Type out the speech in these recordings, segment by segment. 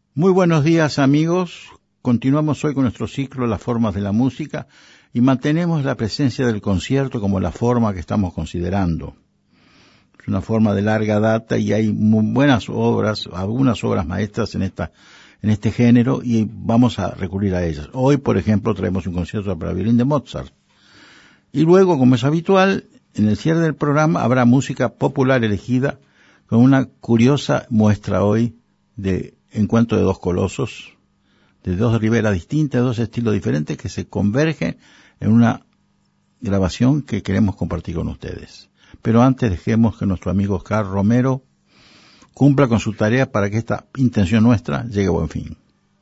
Muy buenos días, amigos. Continuamos hoy con nuestro ciclo Las formas de la música y mantenemos la presencia del concierto como la forma que estamos considerando. Es una forma de larga data y hay muy buenas obras, algunas obras maestras en este género, y vamos a recurrir a ellas. Hoy, por ejemplo, traemos un concierto para violín de Mozart. Y luego, como es habitual, en el cierre del programa habrá música popular elegida con una curiosa muestra hoy de encuentro de dos colosos, de dos riberas distintas, dos estilos diferentes que se convergen en una grabación que queremos compartir con ustedes. Pero antes dejemos que nuestro amigo Oscar Romero cumpla con su tarea para que esta intención nuestra llegue a buen fin.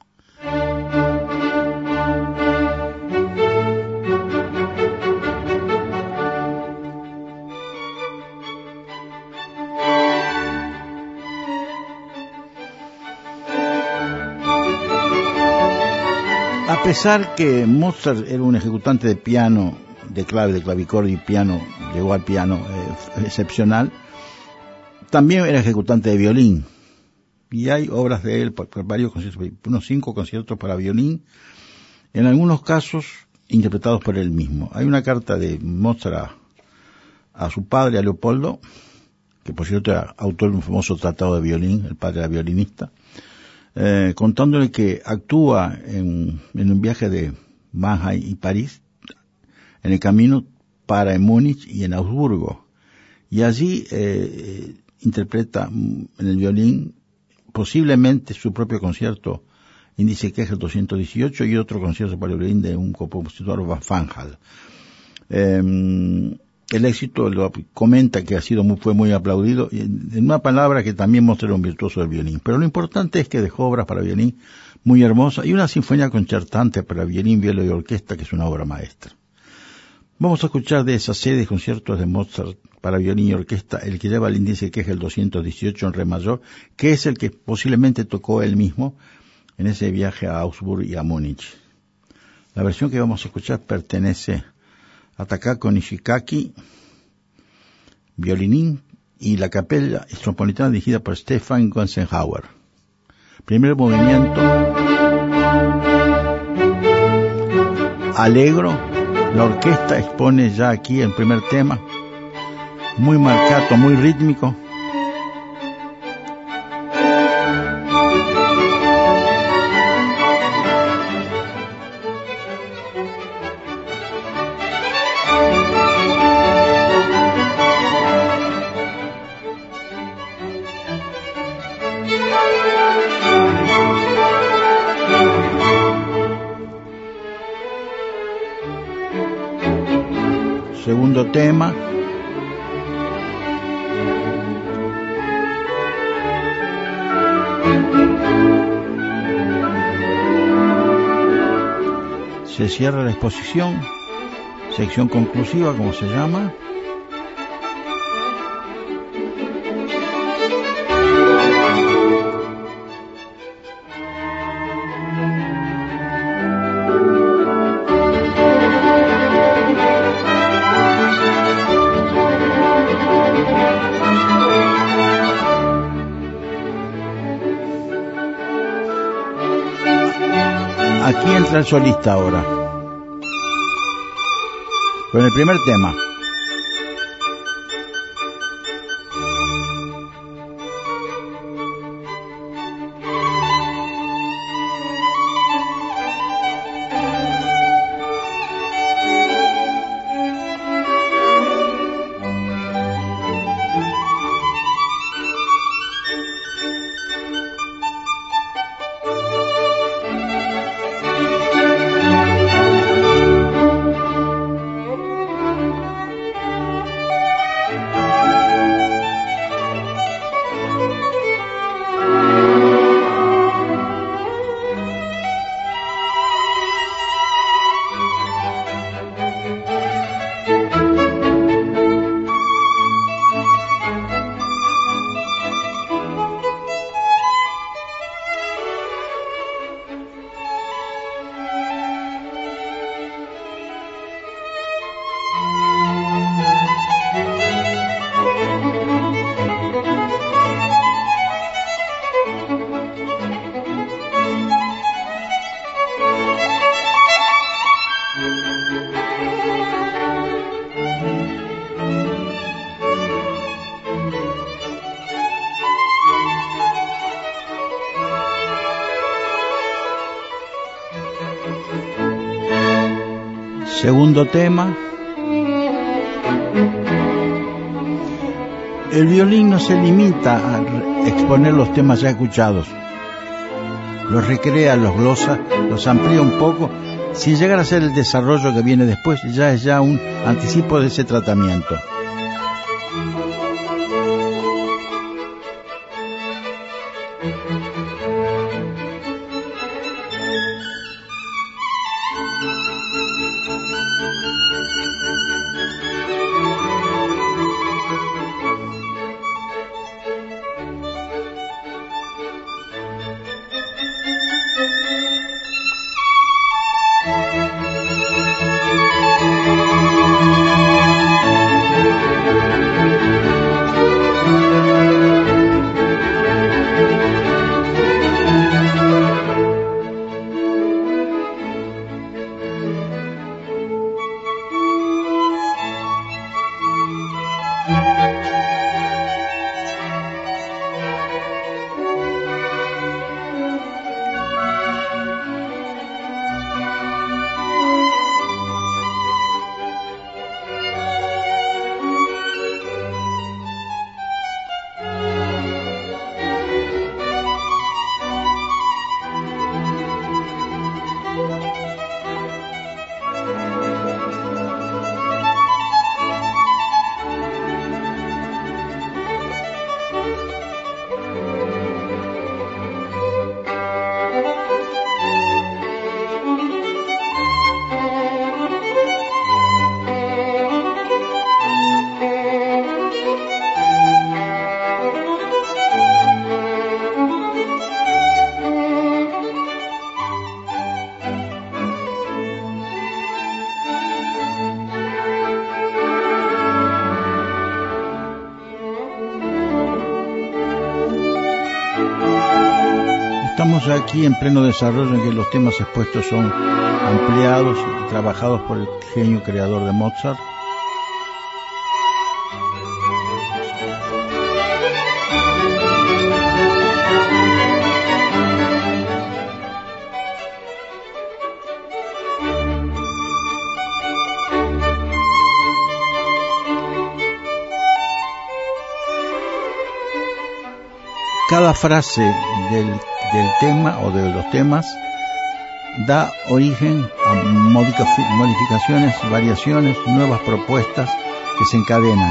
A pesar que Mozart era un ejecutante de piano, de clave, de clavicordio y piano, llegó al piano excepcional, también era ejecutante de violín. Y hay obras de él, por varios conciertos, unos 5 conciertos para violín, en algunos casos interpretados por él mismo. Hay una carta de Mozart a su padre, a Leopoldo, que por cierto era autor de un famoso tratado de violín, el padre era violinista, contándole que actúa en un viaje de Mannheim y París, en el camino para en Múnich y en Augsburgo. Y allí interpreta en el violín posiblemente su propio concierto, índice que es el 218, y otro concierto para el violín de un compositor, Van Hal. El éxito lo comenta que fue muy aplaudido, en una palabra que también muestra un virtuoso del violín. Pero lo importante es que dejó obras para violín muy hermosas y una sinfonía concertante para violín, viola y orquesta, que es una obra maestra. Vamos a escuchar de esa serie de conciertos de Mozart para violín y orquesta el que lleva el índice que es el 218 en re mayor, que es el que posiblemente tocó él mismo en ese viaje a Augsburg y a Múnich. La versión que vamos a escuchar pertenece a Takako Nishikaki, violín, y la capella metropolitana dirigida por Stefan Gonsenhauer. Primer movimiento, alegro. La orquesta expone ya aquí el primer tema, muy marcado, muy rítmico. Segundo tema, se cierra la exposición, sección conclusiva, como se llama. Aquí entra el solista ahora, con el primer tema. Segundo tema. El violín no se limita a exponer los temas ya escuchados. Los recrea, los glosa, los amplía un poco, sin llegar a ser el desarrollo que viene después, ya es un anticipo de ese tratamiento. Estamos aquí en pleno desarrollo en que los temas expuestos son ampliados y trabajados por el genio creador de Mozart. Cada frase del tema o de los temas da origen a modificaciones, variaciones, nuevas propuestas que se encadenan.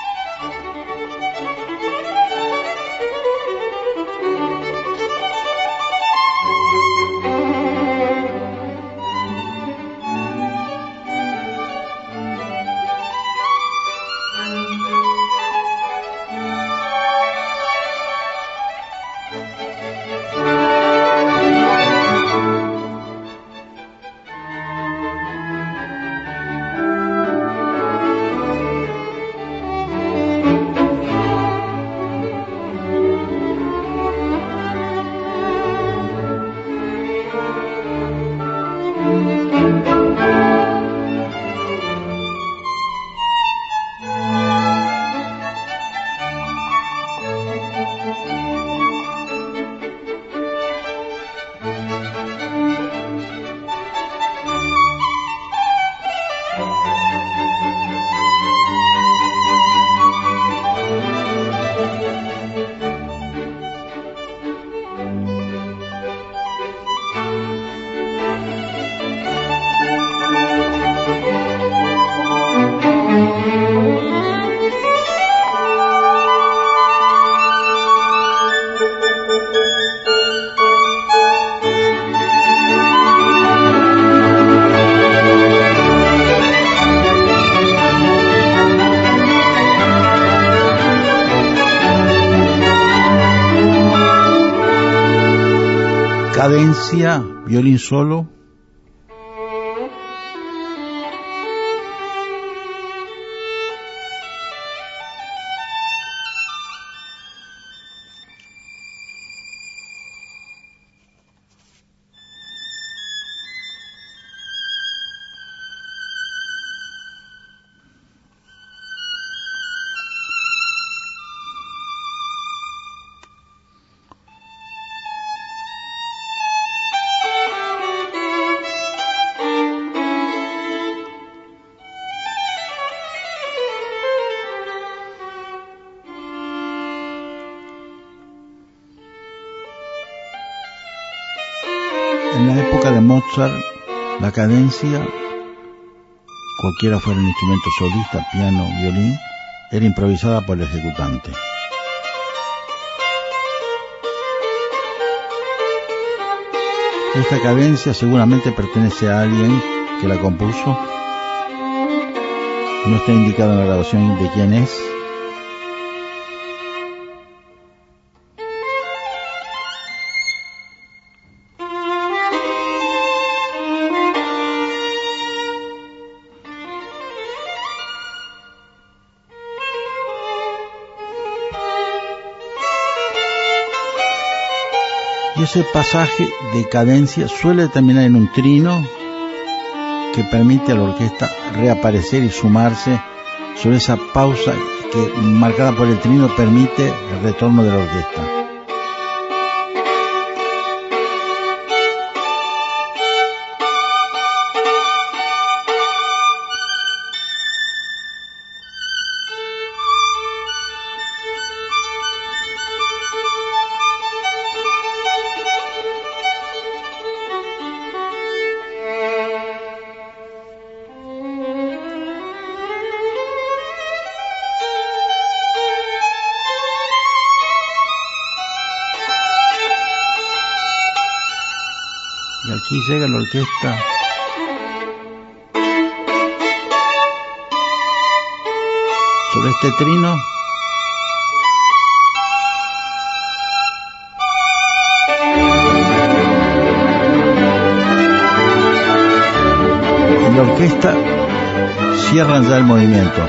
Cadencia, violín solo. En la época de Mozart, la cadencia, cualquiera fuera el instrumento solista, piano, violín, era improvisada por el ejecutante. Esta cadencia seguramente pertenece a alguien que la compuso. No está indicado en la grabación de quién es. Y ese pasaje de cadencia suele terminar en un trino que permite a la orquesta reaparecer y sumarse sobre esa pausa que, marcada por el trino, permite el retorno de la orquesta. Y aquí llega la orquesta sobre este trino. Y la orquesta cierra ya el movimiento.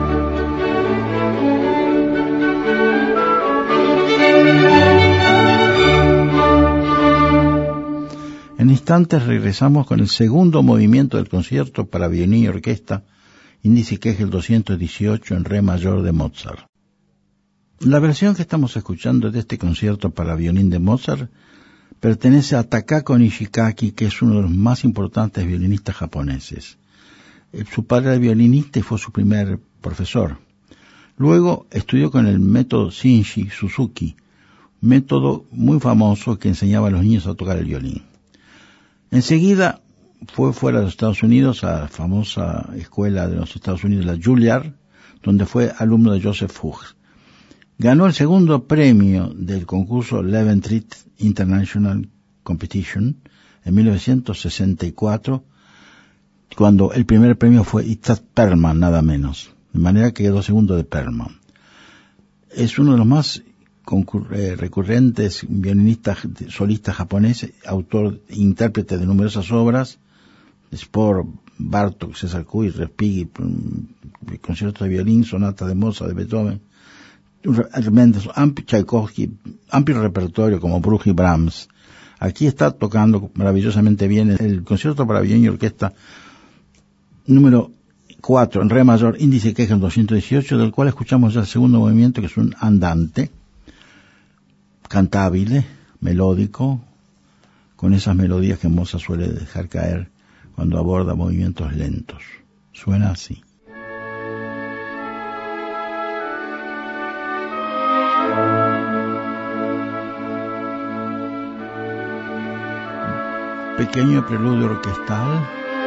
En instantes regresamos con el segundo movimiento del concierto para violín y orquesta, índice que es el 218 en re mayor de Mozart. La versión que estamos escuchando de este concierto para violín de Mozart pertenece a Takako Nishikaki, que es uno de los más importantes violinistas japoneses. Su padre era violinista y fue su primer profesor. Luego estudió con el método Shinji Suzuki, método muy famoso que enseñaba a los niños a tocar el violín. Enseguida fue fuera de los Estados Unidos a la famosa escuela de los Estados Unidos, la Juilliard, donde fue alumno de Joseph Fuchs. Ganó el segundo premio del concurso Leventritt International Competition en 1964, cuando el primer premio fue Itzhak Perlman, nada menos, de manera que quedó segundo de Perlman. Es uno de los más recurrentes violinistas solistas japoneses, autor e intérprete de numerosas obras, Spohr, Bartók, César Kuy, Respighi, conciertos de violín, sonatas de Mozart, de Beethoven, Tchaikovsky, amplio repertorio como Bruch y Brahms. Aquí está tocando maravillosamente bien el concierto para violín y orquesta número 4 en re mayor, índice que es el 218, del cual escuchamos ya el segundo movimiento, que es un andante cantable, melódico, con esas melodías que Mozart suele dejar caer cuando aborda movimientos lentos. Suena así. Pequeño preludio orquestal.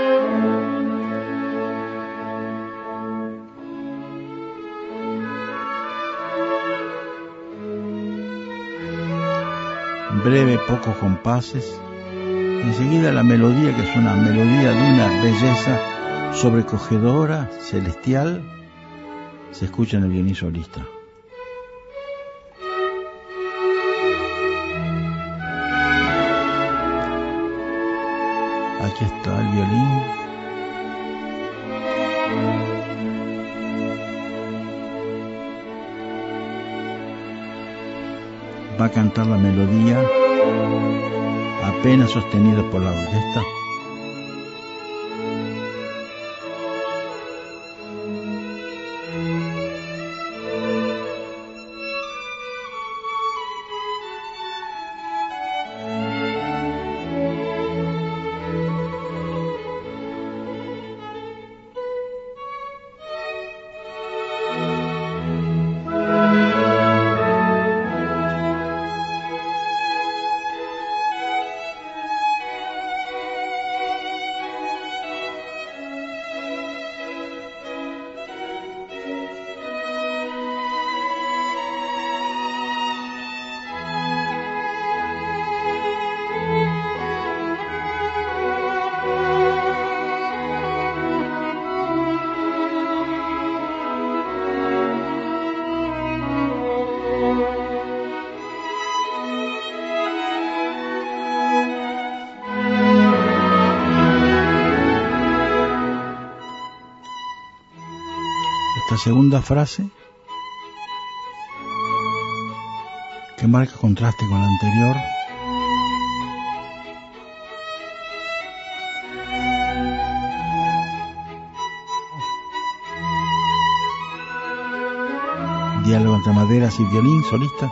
Breve, pocos compases. Enseguida la melodía, que es una melodía de una belleza sobrecogedora, celestial, se escucha en el violín solista. Aquí está el violín. Va a cantar la melodía, apenas sostenida por la orquesta. esta segunda frase, que marca contraste con la anterior, diálogo entre maderas y violín solista.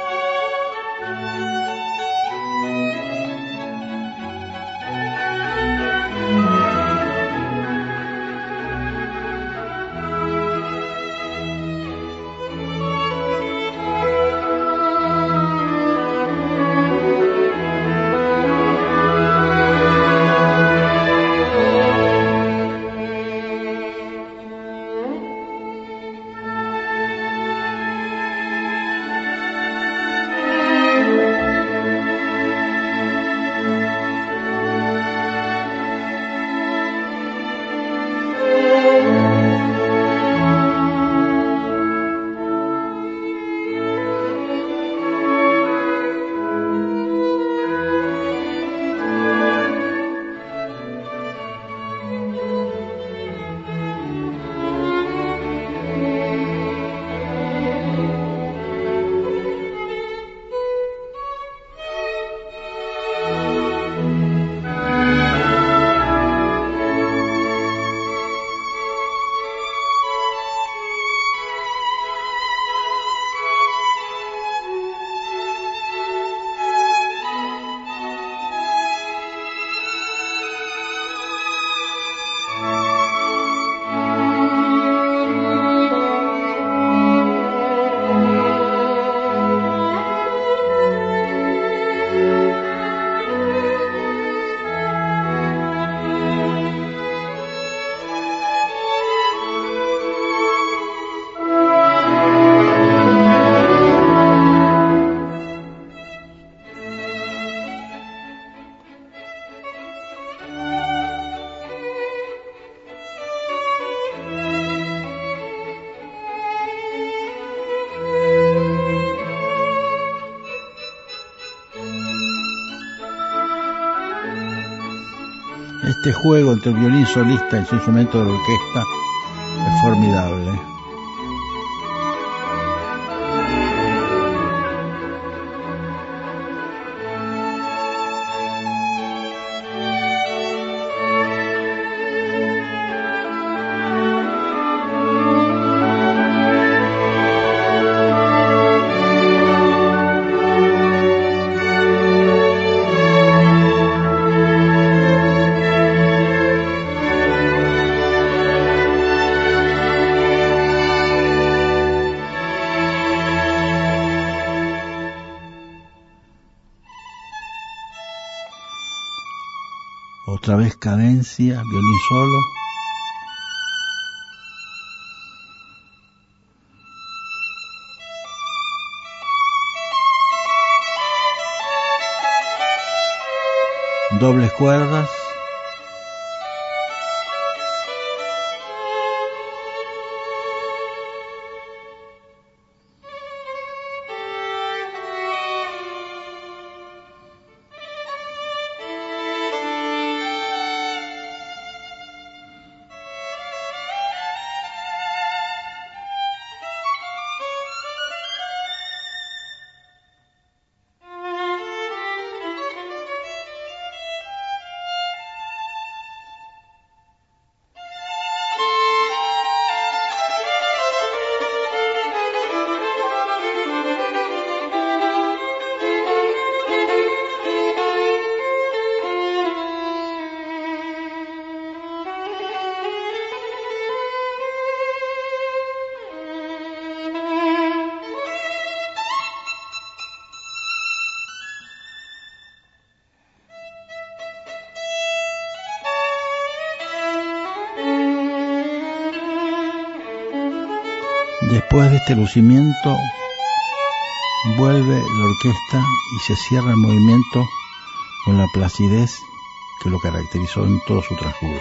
Este juego entre el violín solista y su instrumento de la orquesta es formidable. Otra vez cadencia, violín solo. Dobles cuerdas. Después de este lucimiento, vuelve la orquesta y se cierra el movimiento con la placidez que lo caracterizó en todo su transcurso.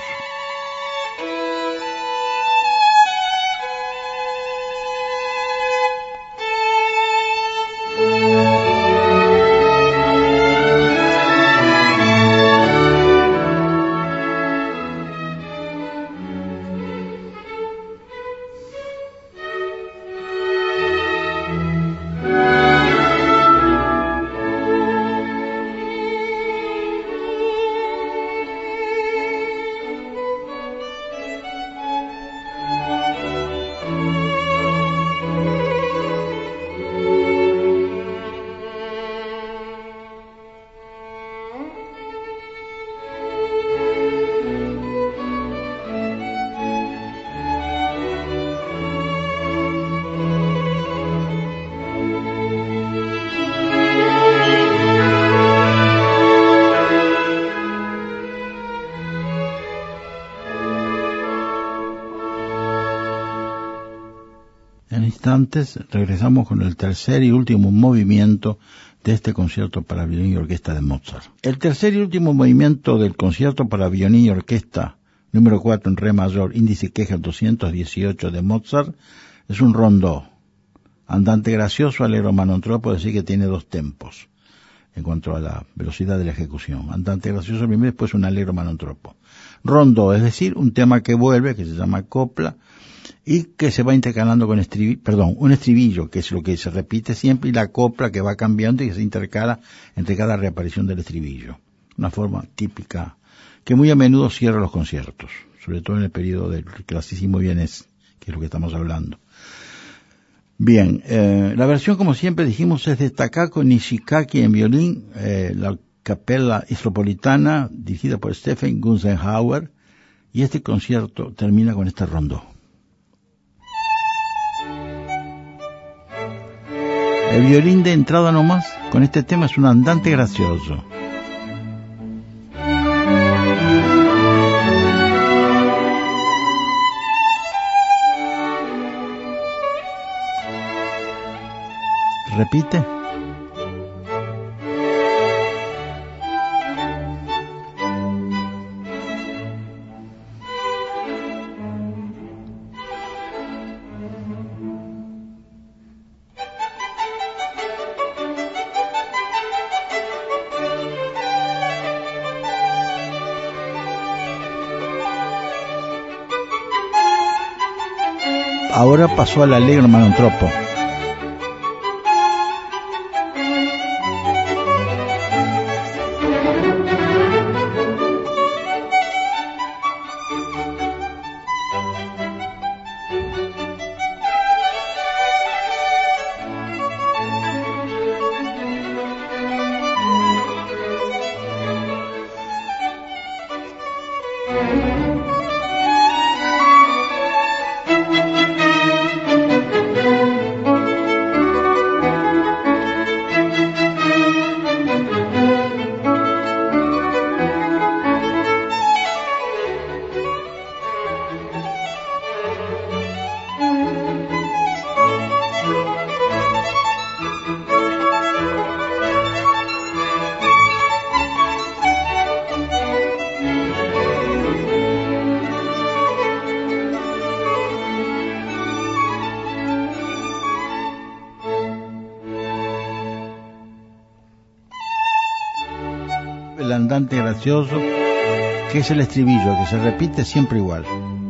instantes regresamos con el tercer y último movimiento de este concierto para violín y orquesta de Mozart. El tercer y último movimiento del concierto para violín y orquesta número 4 en re mayor, índice queja 218 de Mozart, es un rondó, andante gracioso, allegro manontropo, es decir que tiene 2 tempos en cuanto a la velocidad de la ejecución. Andante gracioso primero, después un allegro manontropo. Rondó, es decir, un tema que vuelve, que se llama copla, y que se va intercalando con un estribillo, que es lo que se repite siempre, y la copla que va cambiando y que se intercala entre cada reaparición del estribillo. Una forma típica que muy a menudo cierra los conciertos, sobre todo en el periodo del clasicismo vienés, que es lo que estamos hablando. Bien, la versión, como siempre dijimos, es de Takako Nishikaki en violín, la Capella Istropolitana, dirigida por Stephen Gunzenhauer, y este concierto termina con este rondó. El violín de entrada nomás, con este tema, es un andante gracioso. Repite. Ahora pasó al allegro manontropo. El andante gracioso, que es el estribillo, que se repite siempre igual.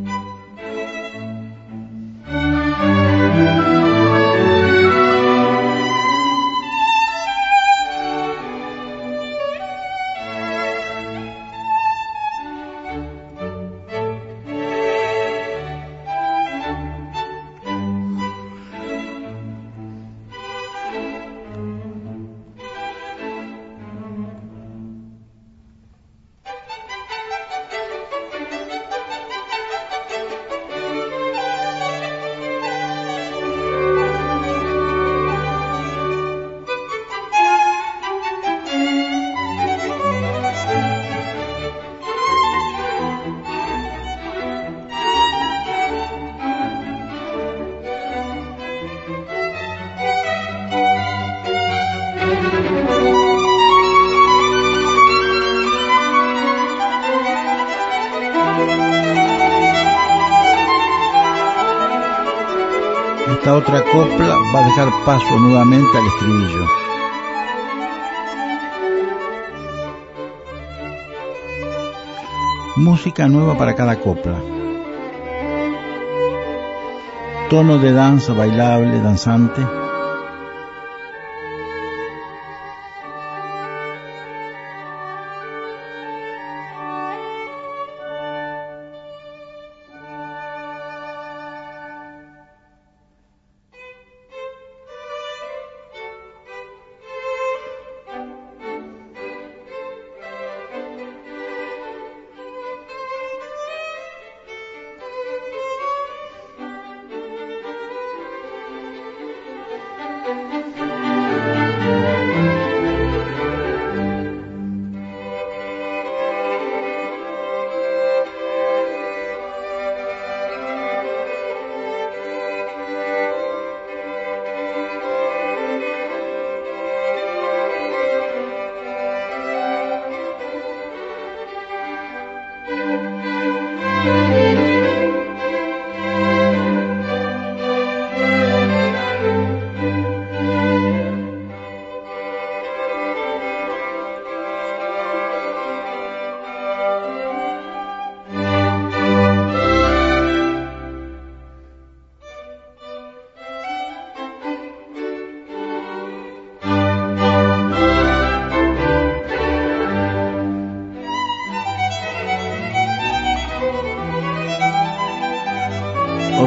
Esta otra copla va a dejar paso nuevamente al estribillo. Música nueva para cada copla. Tono de danza bailable, danzante.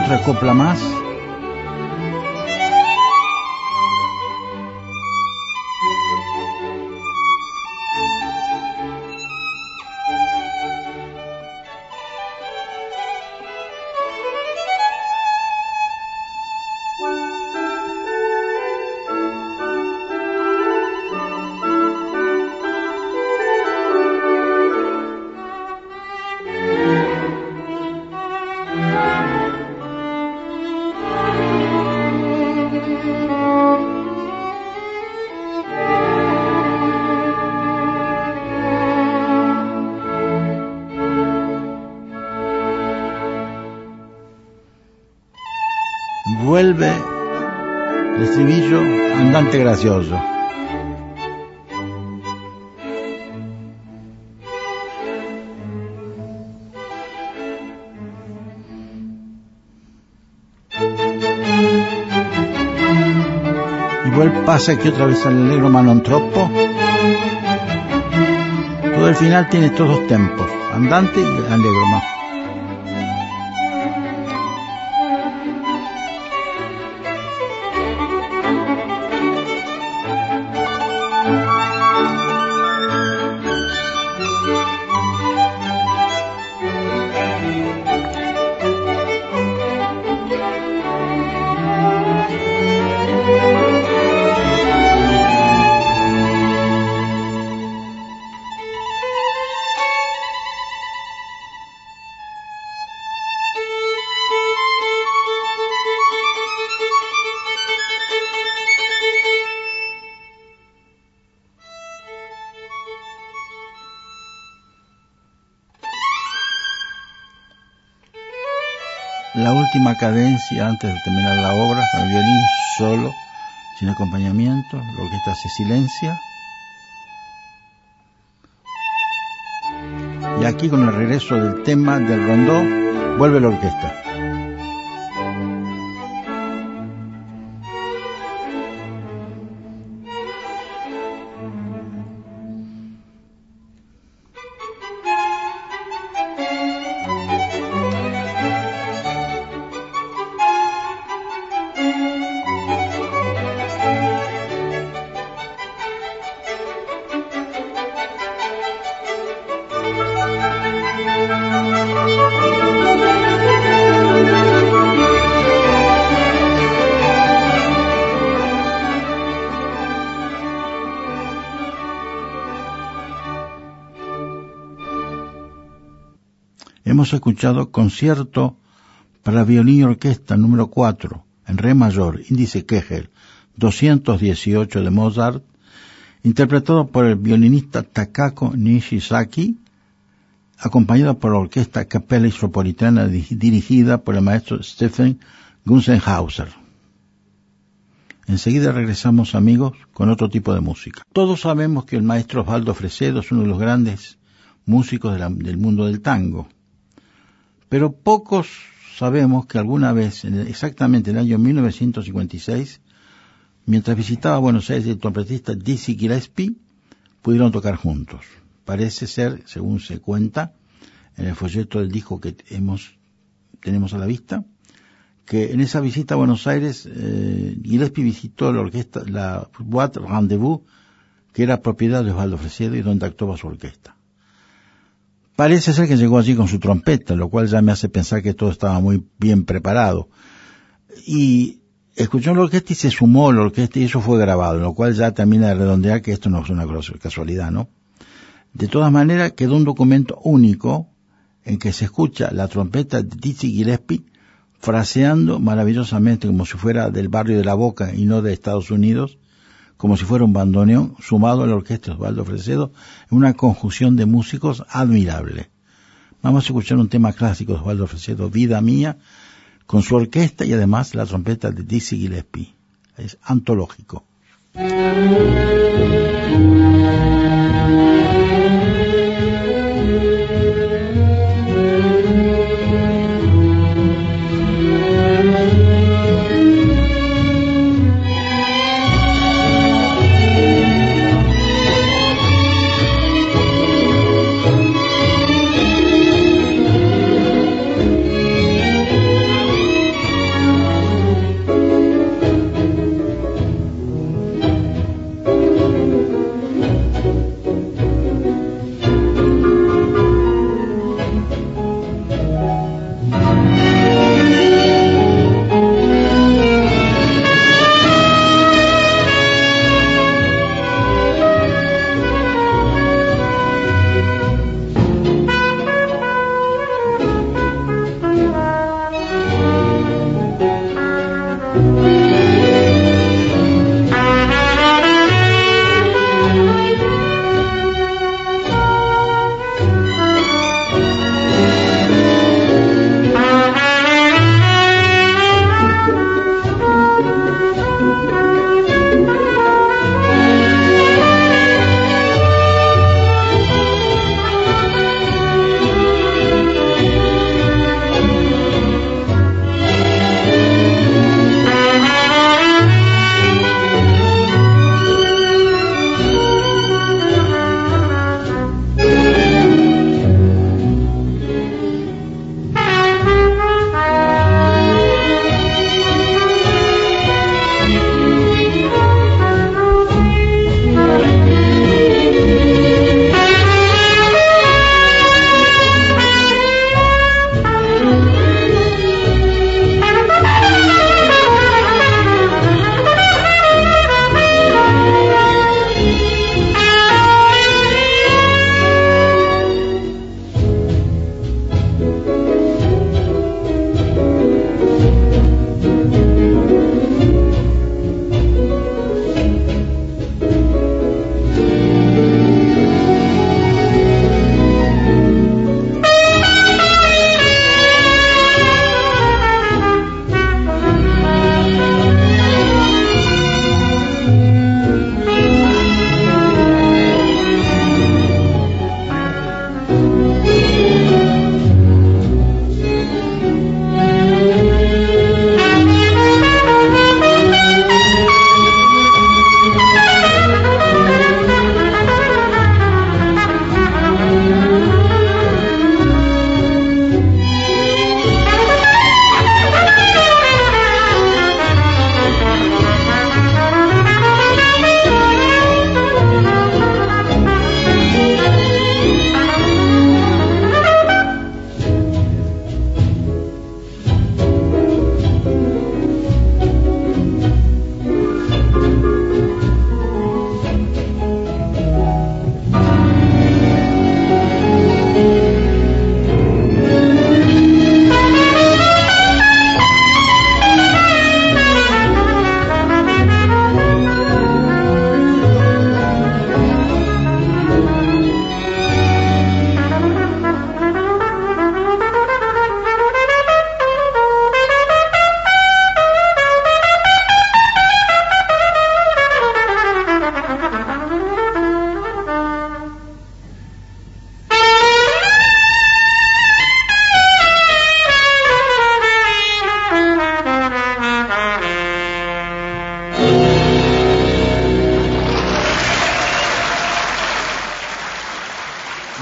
otra copla más. Vuelve el estribillo andante gracioso. Igual pasa que otra vez al allegro ma non troppo. Todo el final tiene estos dos tempos, andante y allegro ma. La última cadencia antes de terminar la obra, con el violín solo, sin acompañamiento, la orquesta se silencia. Y aquí, con el regreso del tema del rondó, vuelve la orquesta. Hemos escuchado concierto para violín y orquesta número 4, en re mayor, índice Kegel, 218 de Mozart, interpretado por el violinista Takako Nishizaki, acompañado por la orquesta Capella Istropolitana dirigida por el maestro Stephen Gunzenhauser. Enseguida regresamos, amigos, con otro tipo de música. Todos sabemos que el maestro Osvaldo Fresedo es uno de los grandes músicos del mundo del tango. Pero pocos sabemos que alguna vez, exactamente en el año 1956, mientras visitaba Buenos Aires el trompetista Dizzy Gillespie, pudieron tocar juntos. Parece ser, según se cuenta, en el folleto del disco que tenemos a la vista, que en esa visita a Buenos Aires, Gillespie visitó la orquesta, la Boîte Rendezvous, que era propiedad de Osvaldo Fresedo y donde actuaba su orquesta. Parece ser que llegó allí con su trompeta, lo cual ya me hace pensar que todo estaba muy bien preparado. Y escuchó la orquesta y se sumó la orquesta y eso fue grabado, lo cual ya termina de redondear que esto no es una casualidad, ¿no? De todas maneras, quedó un documento único en que se escucha la trompeta de Dizzy Gillespie fraseando maravillosamente como si fuera del barrio de La Boca y no de Estados Unidos, como si fuera un bandoneón sumado a la orquesta de Osvaldo Fresedo, en una conjunción de músicos admirable. Vamos a escuchar un tema clásico de Osvaldo Fresedo, Vida Mía, con su orquesta y además la trompeta de Dizzy Gillespie. Es antológico.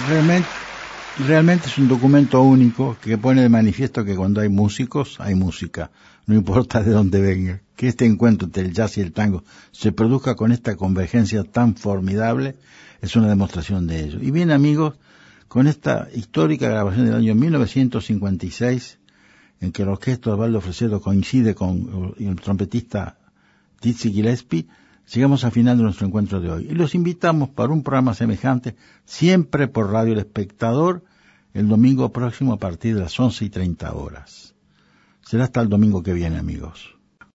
Realmente es un documento único que pone de manifiesto que cuando hay músicos, hay música. No importa de dónde venga. Que este encuentro entre el jazz y el tango se produzca con esta convergencia tan formidable es una demostración de ello. Y bien, amigos, con esta histórica grabación del año 1956, en que la orquesta de Osvaldo Fresedo coincide con el trompetista Dizzy Gillespie, llegamos al final de nuestro encuentro de hoy. Y los invitamos para un programa semejante, siempre por Radio El Espectador, el domingo próximo a partir de las 11:30 horas. Será hasta el domingo que viene, amigos.